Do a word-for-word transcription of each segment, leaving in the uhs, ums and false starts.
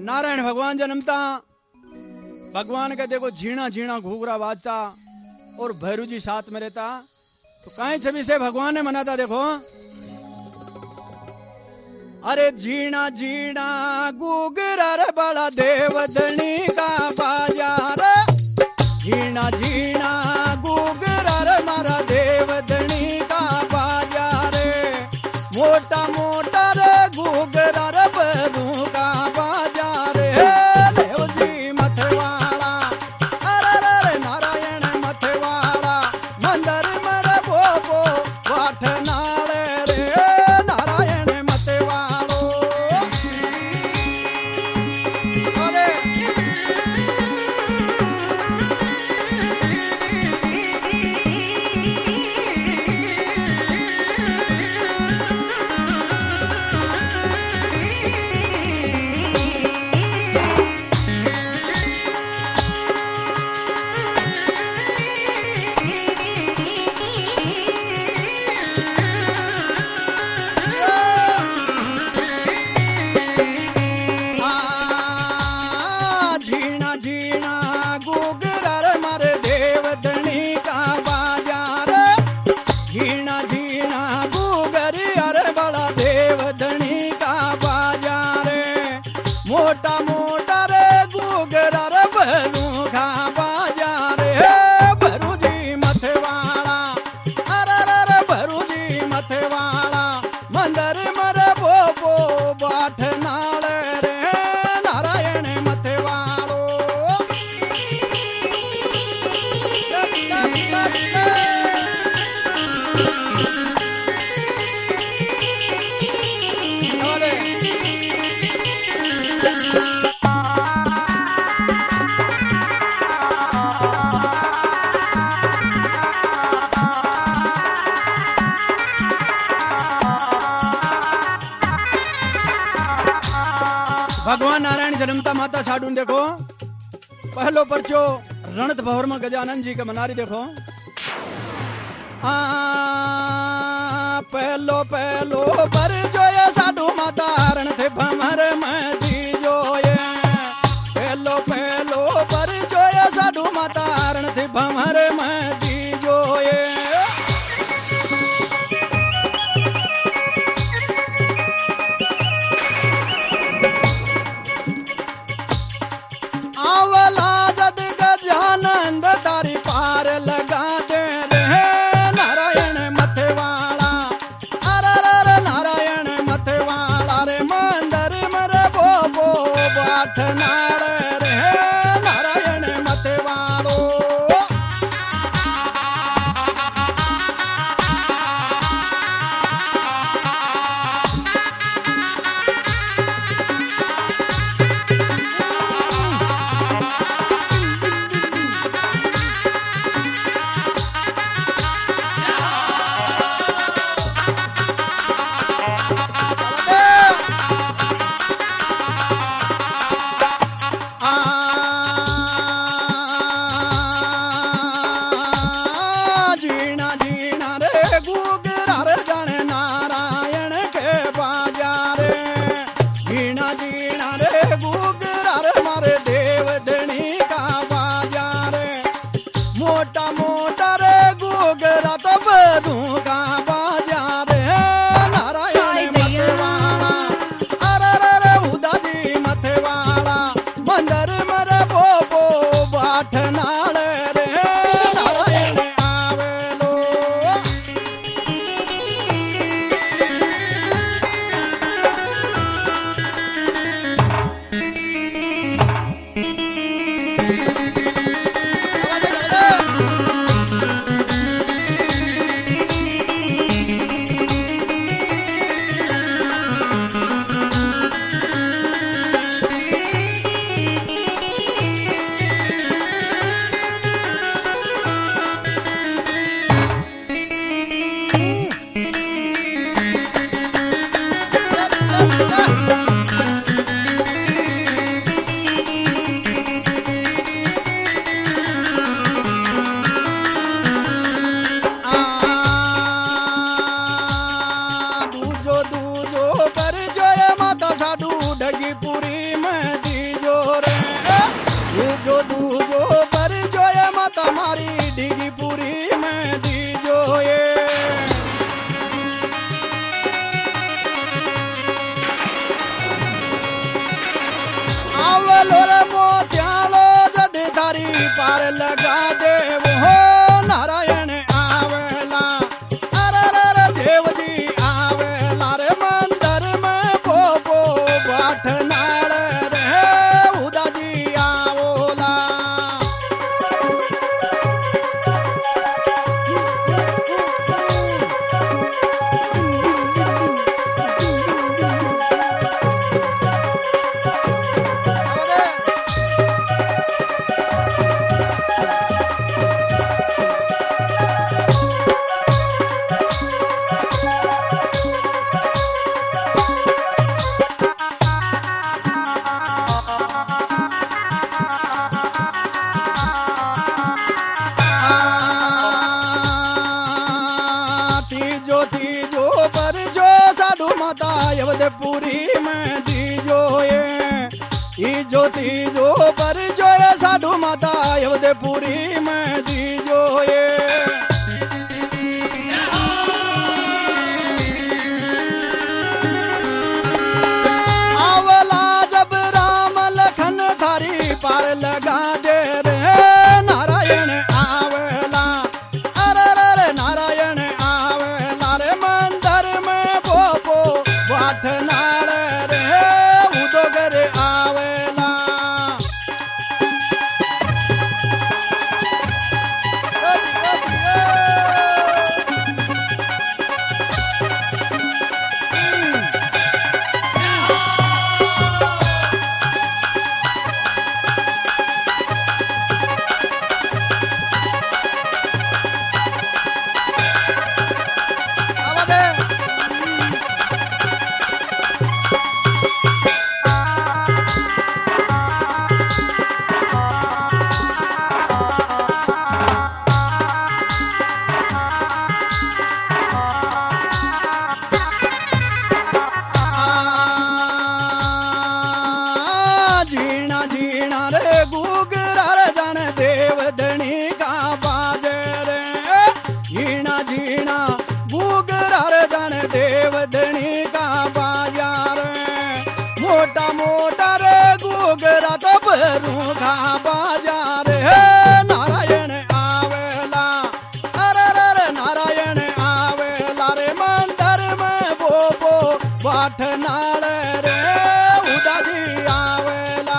नारायण भगवान जन्मता, भगवान का देखो झीणा झीणा घूघरा बाजता और भैरू जी साथ में रहता, तो कहीं छवि से भगवान ने मनाता। देखो अरे झीणा झीणा घूघरा रे बड़ा देवधनी का बाजार, झीणा झीणा घूघरा रे मारा देवधनी का बाजार, मोटा मोटा रे घूघरा रे भैरू का बाजार, लेव जी मथवाड़ा, अरे रे नारायण मथवाड़ा, मंदिर मरे बोबो वाठनाड़े रे नारायण मथवाड़ो। अरे झीणा झीणा घूघरा रे मारे देवधनी का बाजार, झीणा झीणा घूघरी अरे बड़ा देवधनी का बाजार, मोटा मोटा रे घूघरा रे भैरू का बाजार, भैरू जी मथवाड़ा, अरे रे भैरू जी मथवाड़ा, मंदिर मरे बोबो बाठनाड़ रे नारायण मथवाड़ो। भगवान नारायण जन्मता माता साडून देखो पहलो परचो रणत भवर में गजानन जी के मनारी देखो। आ पहलो पहलो पर जो ये साडू माता रण थे भमर में दी जो ये, पहलो पहलो पर जो ये साडू माता रण थे भमर में दी जो ये। आवला जद गजानंद तारी पार लगा दे रे नारायण मथवाड़ा, अरे रे नारायण मथवाड़ा रे मंदिर मरे बोबो बाठनाड़ रे नारायण मथवाड़ो। पार लगा दे वो नारायण आवेला। अरे रे देव जी आवेला रे मंदिर में पोपो बाटनाल रे उदा जी आवोला। पूरी में दीजो ये जो तीजो पर जो ये साधु माता यवदेपुरी में दीजो ये। आवला जब राम लखन थारी पार लगा दे रे नारायण आवेला। अरे रे नारायण आवेला रे मंदिर में पोपो बाटनाल रे उदोगर आवेला। देवधनी का बाजार मोटा मोटा रे गुगरा तो भरू का बाजार है नारायण आवेला। अरे रे नारायण आवेला रे मंदिर में बोबो बाटनाल रे उदाजी आवेला।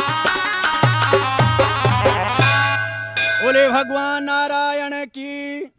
बोले भगवान नारायण की।